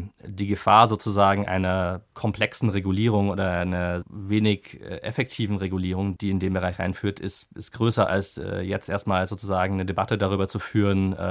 Gefahr sozusagen einer komplexen Regulierung oder einer wenig effektiven Regulierung, die in den Bereich reinführt, ist größer als jetzt erstmal sozusagen eine Debatte darüber zu führen,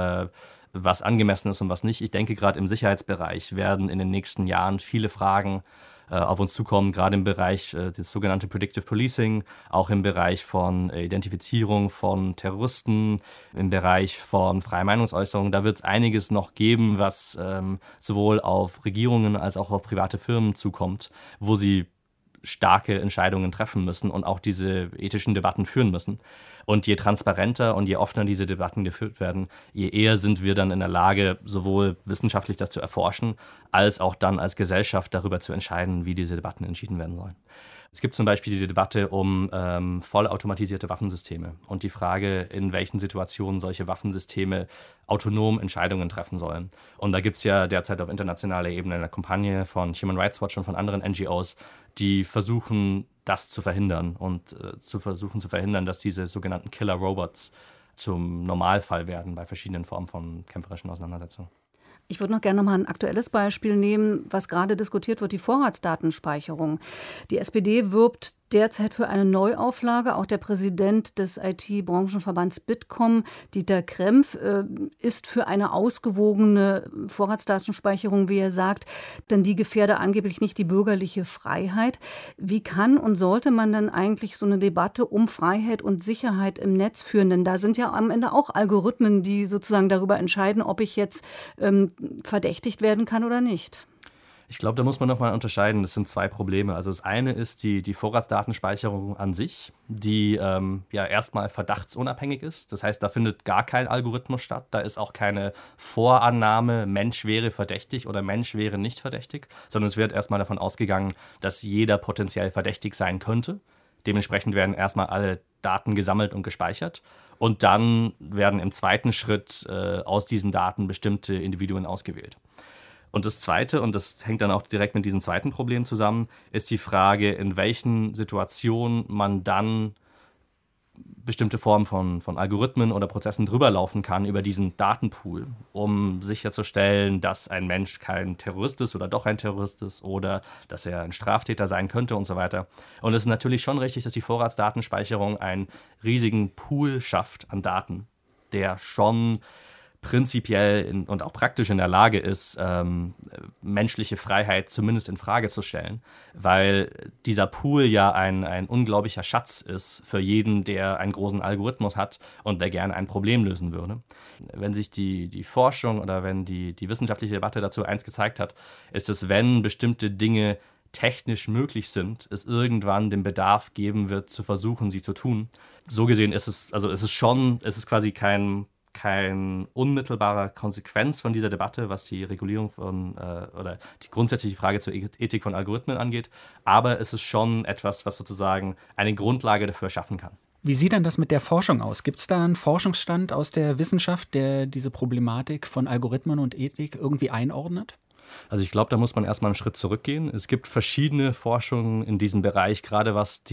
was angemessen ist und was nicht. Ich denke, gerade im Sicherheitsbereich werden in den nächsten Jahren viele Fragen auf uns zukommen, gerade im Bereich des sogenannten Predictive Policing, auch im Bereich von Identifizierung von Terroristen, im Bereich von freier Meinungsäußerung. Da wird es einiges noch geben, was sowohl auf Regierungen als auch auf private Firmen zukommt, wo sie starke Entscheidungen treffen müssen und auch diese ethischen Debatten führen müssen. Und je transparenter und je offener diese Debatten geführt werden, je eher sind wir dann in der Lage, sowohl wissenschaftlich das zu erforschen, als auch dann als Gesellschaft darüber zu entscheiden, wie diese Debatten entschieden werden sollen. Es gibt zum Beispiel die Debatte um vollautomatisierte Waffensysteme und die Frage, in welchen Situationen solche Waffensysteme autonom Entscheidungen treffen sollen. Und da gibt es ja derzeit auf internationaler Ebene eine Kampagne von Human Rights Watch und von anderen NGOs, die versuchen, das zu verhindern und zu verhindern, dass diese sogenannten Killer-Robots zum Normalfall werden bei verschiedenen Formen von kämpferischen Auseinandersetzungen. Ich würde noch gerne mal ein aktuelles Beispiel nehmen, was gerade diskutiert wird, die Vorratsdatenspeicherung. Die SPD wirbt derzeit für eine Neuauflage. Auch der Präsident des IT-Branchenverbands Bitkom, Dieter Krempf, ist für eine ausgewogene Vorratsdatenspeicherung, wie er sagt, denn die gefährde angeblich nicht die bürgerliche Freiheit. Wie kann und sollte man denn eigentlich so eine Debatte um Freiheit und Sicherheit im Netz führen? Denn da sind ja am Ende auch Algorithmen, die sozusagen darüber entscheiden, ob ich jetzt verdächtigt werden kann oder nicht. Ich glaube, da muss man nochmal unterscheiden. Das sind zwei Probleme. Also das eine ist die Vorratsdatenspeicherung an sich, die ja erstmal verdachtsunabhängig ist. Das heißt, da findet gar kein Algorithmus statt. Da ist auch keine Vorannahme, Mensch wäre verdächtig oder Mensch wäre nicht verdächtig, sondern es wird erstmal davon ausgegangen, dass jeder potenziell verdächtig sein könnte. Dementsprechend werden erstmal alle Daten gesammelt und gespeichert. Und dann werden im zweiten Schritt aus diesen Daten bestimmte Individuen ausgewählt. Und das Zweite, und das hängt dann auch direkt mit diesem zweiten Problem zusammen, ist die Frage, in welchen Situationen man dann bestimmte Formen von Algorithmen oder Prozessen drüber laufen kann über diesen Datenpool, um sicherzustellen, dass ein Mensch kein Terrorist ist oder doch ein Terrorist ist oder dass er ein Straftäter sein könnte und so weiter. Und es ist natürlich schon richtig, dass die Vorratsdatenspeicherung einen riesigen Pool schafft an Daten, der schon prinzipiell und auch praktisch in der Lage ist, menschliche Freiheit zumindest in Frage zu stellen, weil dieser Pool ja ein unglaublicher Schatz ist für jeden, der einen großen Algorithmus hat und der gerne ein Problem lösen würde. Wenn sich die Forschung oder wenn die wissenschaftliche Debatte dazu eins gezeigt hat, ist es, wenn bestimmte Dinge technisch möglich sind, es irgendwann den Bedarf geben wird, zu versuchen, sie zu tun. So gesehen ist es quasi kein unmittelbarer Konsequenz von dieser Debatte, was die Regulierung von oder die grundsätzliche Frage zur Ethik von Algorithmen angeht, aber es ist schon etwas, was sozusagen eine Grundlage dafür schaffen kann. Wie sieht denn das mit der Forschung aus? Gibt es da einen Forschungsstand aus der Wissenschaft, der diese Problematik von Algorithmen und Ethik irgendwie einordnet? Also ich glaube, da muss man erstmal einen Schritt zurückgehen. Es gibt verschiedene Forschungen in diesem Bereich, gerade was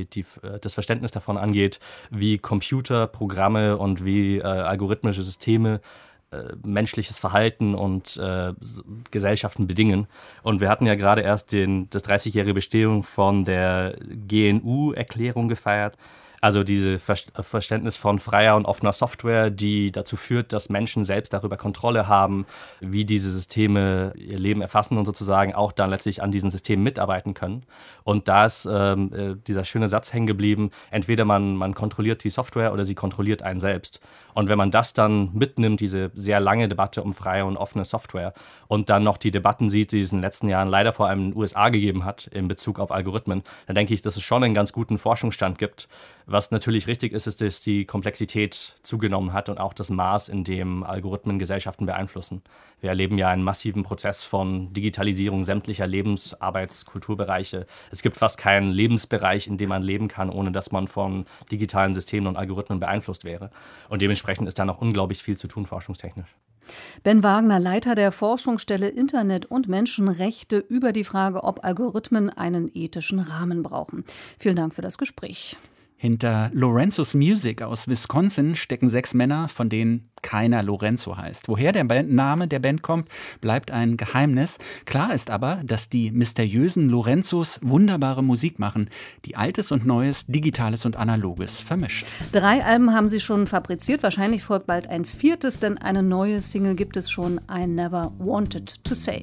das Verständnis davon angeht, wie Computer, Programme und wie algorithmische Systeme menschliches Verhalten und Gesellschaften bedingen. Und wir hatten ja gerade erst das 30-jährige Bestehung von der GNU-Erklärung gefeiert. Also dieses Verständnis von freier und offener Software, die dazu führt, dass Menschen selbst darüber Kontrolle haben, wie diese Systeme ihr Leben erfassen und sozusagen auch dann letztlich an diesen Systemen mitarbeiten können. Und da ist dieser schöne Satz hängen geblieben, entweder man kontrolliert die Software oder sie kontrolliert einen selbst. Und wenn man das dann mitnimmt, diese sehr lange Debatte um freie und offene Software und dann noch die Debatten sieht, die es in den letzten Jahren leider vor allem in den USA gegeben hat in Bezug auf Algorithmen, dann denke ich, dass es schon einen ganz guten Forschungsstand gibt. Was natürlich richtig ist, ist, dass die Komplexität zugenommen hat und auch das Maß, in dem Algorithmen Gesellschaften beeinflussen. Wir erleben ja einen massiven Prozess von Digitalisierung sämtlicher Lebens-, Arbeits-, Kulturbereiche. Es gibt fast keinen Lebensbereich, in dem man leben kann, ohne dass man von digitalen Systemen und Algorithmen beeinflusst wäre. Und dementsprechend ist da noch unglaublich viel zu tun, forschungstechnisch. Ben Wagner, Leiter der Forschungsstelle Internet und Menschenrechte, über die Frage, ob Algorithmen einen ethischen Rahmen brauchen. Vielen Dank für das Gespräch. Hinter Lorenzo's Music aus Wisconsin stecken 6 Männer, von denen keiner Lorenzo heißt. Woher der Name der Band kommt, bleibt ein Geheimnis. Klar ist aber, dass die mysteriösen Lorenzos wunderbare Musik machen, die Altes und Neues, Digitales und Analoges vermischt. 3 Alben haben sie schon fabriziert, wahrscheinlich folgt bald ein 4., denn eine neue Single gibt es schon, I Never Wanted to Say.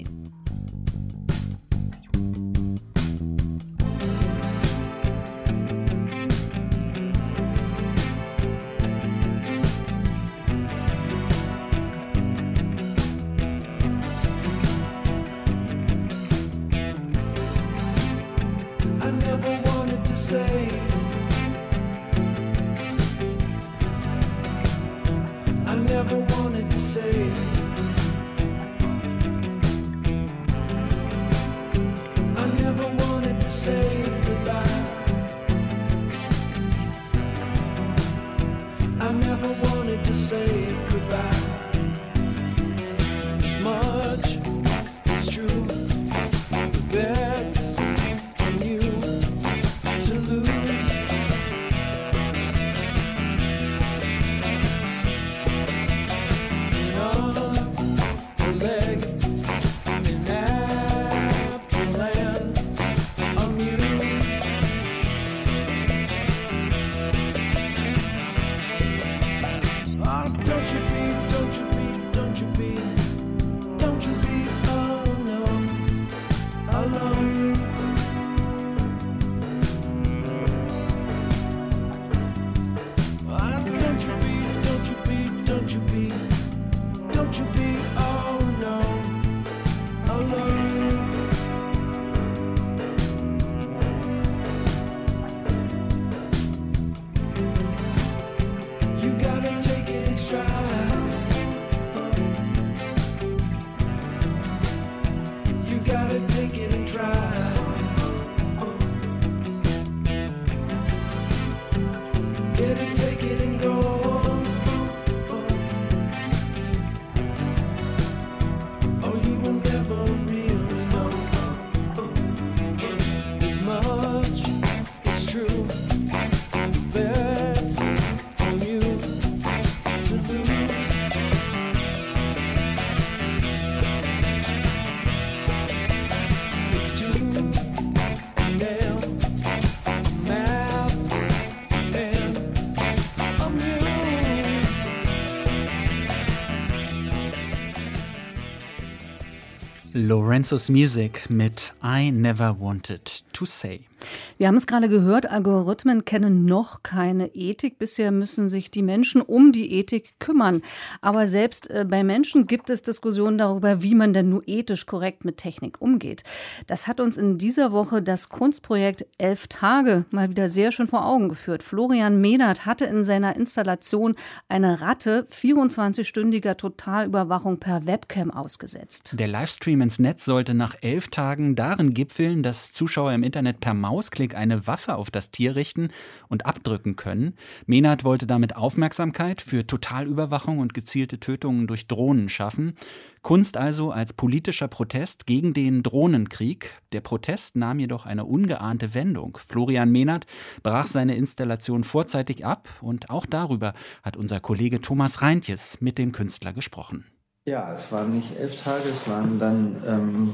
Lorenzo's Music mit I Never Wanted to Say. Wir haben es gerade gehört, Algorithmen kennen noch keine Ethik. Bisher müssen sich die Menschen um die Ethik kümmern. Aber selbst bei Menschen gibt es Diskussionen darüber, wie man denn nur ethisch korrekt mit Technik umgeht. Das hat uns in dieser Woche das Kunstprojekt 11 Tage mal wieder sehr schön vor Augen geführt. Florian Mehnert hatte in seiner Installation eine Ratte 24-stündiger Totalüberwachung per Webcam ausgesetzt. Der Livestream ins Netz sollte nach 11 Tagen darin gipfeln, dass Zuschauer im Internet per Mausklick eine Waffe auf das Tier richten und abdrücken können. Mehnert wollte damit Aufmerksamkeit für Totalüberwachung und gezielte Tötungen durch Drohnen schaffen. Kunst also als politischer Protest gegen den Drohnenkrieg. Der Protest nahm jedoch eine ungeahnte Wendung. Florian Mehnert brach seine Installation vorzeitig ab und auch darüber hat unser Kollege Thomas Reintjes mit dem Künstler gesprochen. Ja, es waren nicht 11 Tage, es waren dann...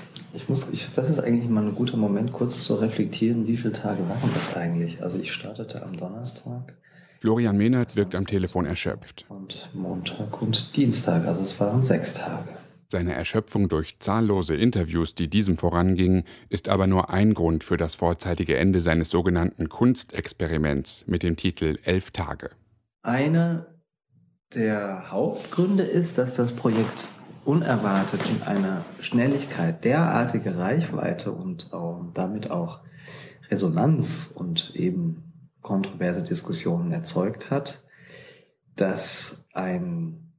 das ist eigentlich mal ein guter Moment, kurz zu reflektieren, wie viele Tage waren das eigentlich? Also ich startete am Donnerstag. Florian Mehnert wirkt am Telefon erschöpft. Und Montag und Dienstag, also es waren 6 Tage. Seine Erschöpfung durch zahllose Interviews, die diesem vorangingen, ist aber nur ein Grund für das vorzeitige Ende seines sogenannten Kunstexperiments mit dem Titel 11 Tage. Einer der Hauptgründe ist, dass das Projekt unerwartet in einer Schnelligkeit derartige Reichweite und damit auch Resonanz und eben kontroverse Diskussionen erzeugt hat, dass ein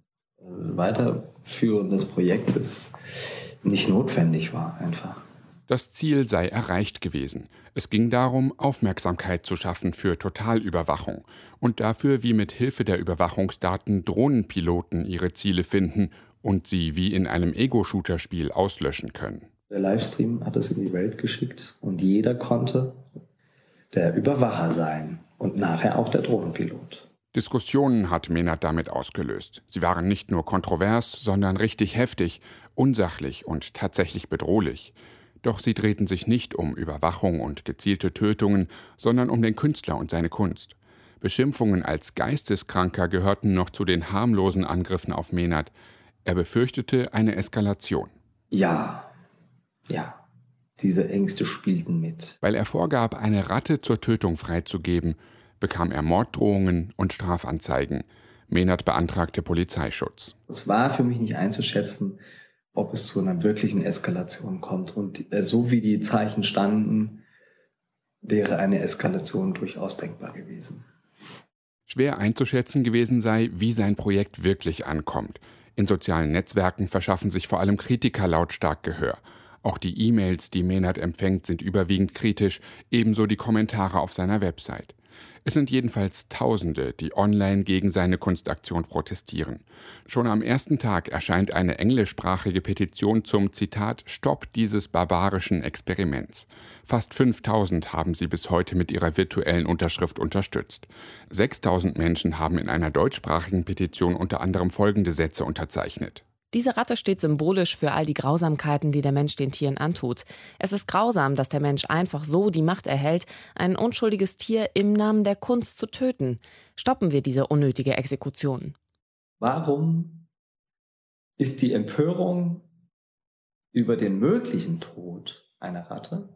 Weiterführen des Projektes nicht notwendig war einfach. Das Ziel sei erreicht gewesen. Es ging darum, Aufmerksamkeit zu schaffen für Totalüberwachung und dafür, wie mit Hilfe der Überwachungsdaten Drohnenpiloten ihre Ziele finden und sie wie in einem Ego-Shooter-Spiel auslöschen können. Der Livestream hat es in die Welt geschickt und jeder konnte der Überwacher sein und nachher auch der Drohnenpilot. Diskussionen hat Mehnert damit ausgelöst. Sie waren nicht nur kontrovers, sondern richtig heftig, unsachlich und tatsächlich bedrohlich. Doch sie drehten sich nicht um Überwachung und gezielte Tötungen, sondern um den Künstler und seine Kunst. Beschimpfungen als Geisteskranker gehörten noch zu den harmlosen Angriffen auf Mehnert. Er befürchtete eine Eskalation. Ja, diese Ängste spielten mit. Weil er vorgab, eine Ratte zur Tötung freizugeben, bekam er Morddrohungen und Strafanzeigen. Mehnert beantragte Polizeischutz. Es war für mich nicht einzuschätzen, ob es zu einer wirklichen Eskalation kommt. Und so wie die Zeichen standen, wäre eine Eskalation durchaus denkbar gewesen. Schwer einzuschätzen gewesen sei, wie sein Projekt wirklich ankommt. In sozialen Netzwerken verschaffen sich vor allem Kritiker lautstark Gehör. Auch die E-Mails, die Mehnert empfängt, sind überwiegend kritisch, ebenso die Kommentare auf seiner Website. Es sind jedenfalls Tausende, die online gegen seine Kunstaktion protestieren. Schon am ersten Tag erscheint eine englischsprachige Petition zum, Zitat, Stopp dieses barbarischen Experiments. Fast 5.000 haben sie bis heute mit ihrer virtuellen Unterschrift unterstützt. 6.000 Menschen haben in einer deutschsprachigen Petition unter anderem folgende Sätze unterzeichnet. Diese Ratte steht symbolisch für all die Grausamkeiten, die der Mensch den Tieren antut. Es ist grausam, dass der Mensch einfach so die Macht erhält, ein unschuldiges Tier im Namen der Kunst zu töten. Stoppen wir diese unnötige Exekution. Warum ist die Empörung über den möglichen Tod einer Ratte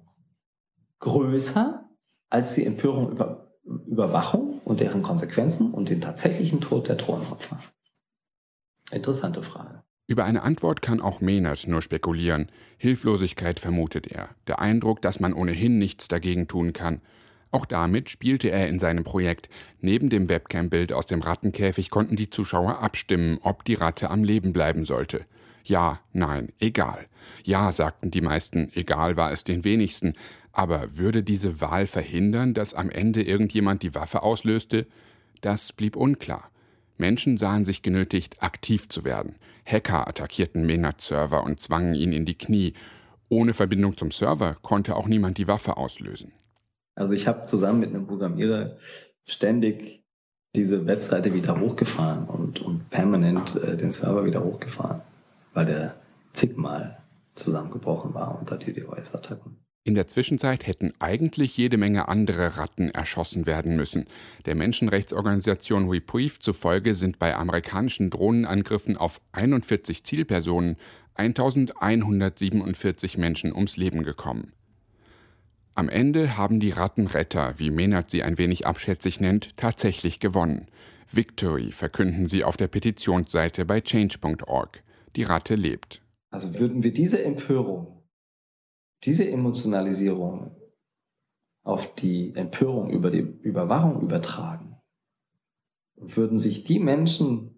größer als die Empörung über Überwachung und deren Konsequenzen und den tatsächlichen Tod der Drohnenopfer? Interessante Frage. Über eine Antwort kann auch Mehnert nur spekulieren. Hilflosigkeit vermutet er. Der Eindruck, dass man ohnehin nichts dagegen tun kann. Auch damit spielte er in seinem Projekt. Neben dem Webcam-Bild aus dem Rattenkäfig konnten die Zuschauer abstimmen, ob die Ratte am Leben bleiben sollte. Ja, nein, egal. Ja, sagten die meisten, egal war es den wenigsten. Aber würde diese Wahl verhindern, dass am Ende irgendjemand die Waffe auslöste? Das blieb unklar. Menschen sahen sich genötigt, aktiv zu werden. Hacker attackierten Mehnerts Server und zwangen ihn in die Knie. Ohne Verbindung zum Server konnte auch niemand die Waffe auslösen. Also ich habe zusammen mit einem Programmierer ständig diese Webseite wieder hochgefahren und permanent den Server wieder hochgefahren, weil der zigmal zusammengebrochen war unter DDoS-Attacken. In der Zwischenzeit hätten eigentlich jede Menge andere Ratten erschossen werden müssen. Der Menschenrechtsorganisation Reprieve zufolge sind bei amerikanischen Drohnenangriffen auf 41 Zielpersonen 1147 Menschen ums Leben gekommen. Am Ende haben die Rattenretter, wie Mehnert sie ein wenig abschätzig nennt, tatsächlich gewonnen. Victory verkünden sie auf der Petitionsseite bei change.org. Die Ratte lebt. Also würden wir diese Empörung, diese Emotionalisierung auf die Empörung über die Überwachung übertragen, würden sich die Menschen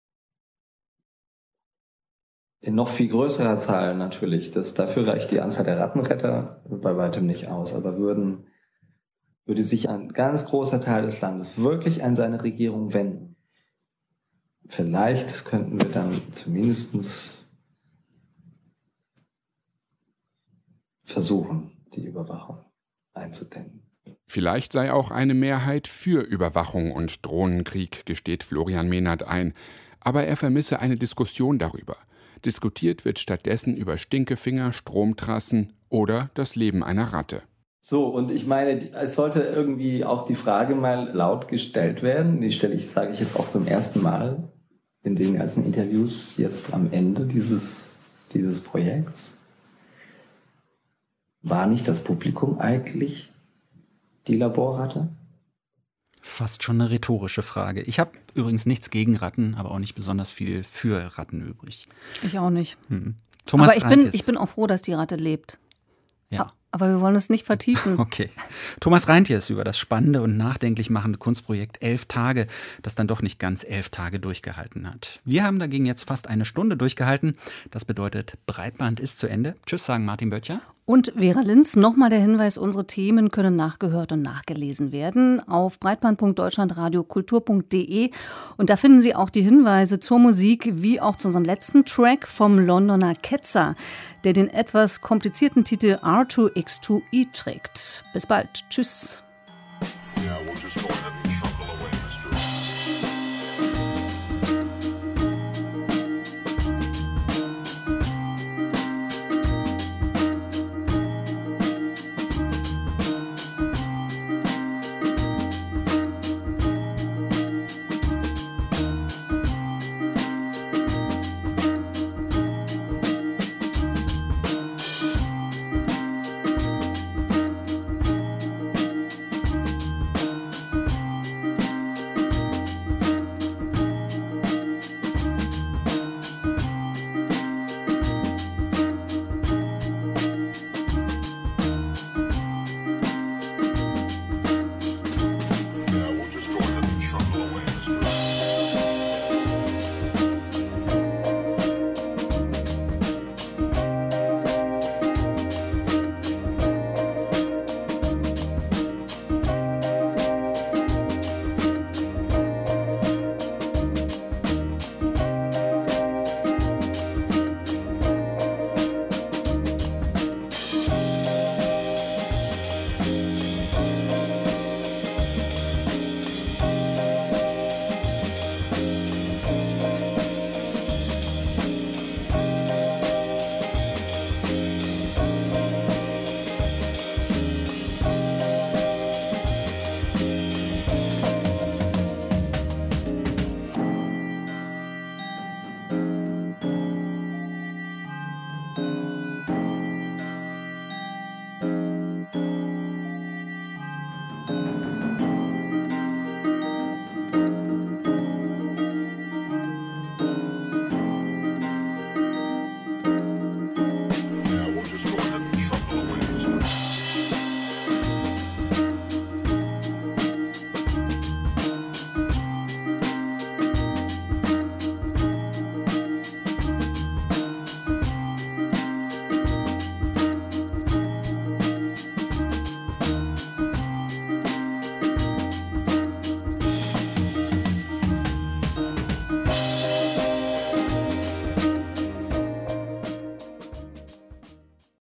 in noch viel größerer Zahl natürlich, dafür reicht die Anzahl der Rattenretter bei weitem nicht aus, aber würde sich ein ganz großer Teil des Landes wirklich an seine Regierung wenden. Vielleicht könnten wir dann zumindest versuchen, die Überwachung einzudämmen. Vielleicht sei auch eine Mehrheit für Überwachung und Drohnenkrieg, gesteht Florian Mehnert ein. Aber er vermisse eine Diskussion darüber. Diskutiert wird stattdessen über Stinkefinger, Stromtrassen oder das Leben einer Ratte. So, und ich meine, es sollte irgendwie auch die Frage mal laut gestellt werden. Die sage ich jetzt auch zum ersten Mal in den ganzen Interviews jetzt am Ende dieses Projekts. War nicht das Publikum eigentlich die Laborratte? Fast schon eine rhetorische Frage. Ich habe übrigens nichts gegen Ratten, aber auch nicht besonders viel für Ratten übrig. Ich auch nicht. Thomas aber ich bin auch froh, dass die Ratte lebt. Ja. Aber wir wollen es nicht vertiefen. Okay. Thomas Reintjes über das spannende und nachdenklich machende Kunstprojekt 11 Tage, das dann doch nicht ganz 11 Tage durchgehalten hat. Wir haben dagegen jetzt fast eine Stunde durchgehalten. Das bedeutet, Breitband ist zu Ende. Tschüss, sagen Martin Böttcher. Und Vera Linz, nochmal der Hinweis, unsere Themen können nachgehört und nachgelesen werden auf breitband.deutschlandradiokultur.de. Und da finden Sie auch die Hinweise zur Musik, wie auch zu unserem letzten Track vom Londoner Ketzer, der den etwas komplizierten Titel R2X2E trägt. Bis bald. Tschüss.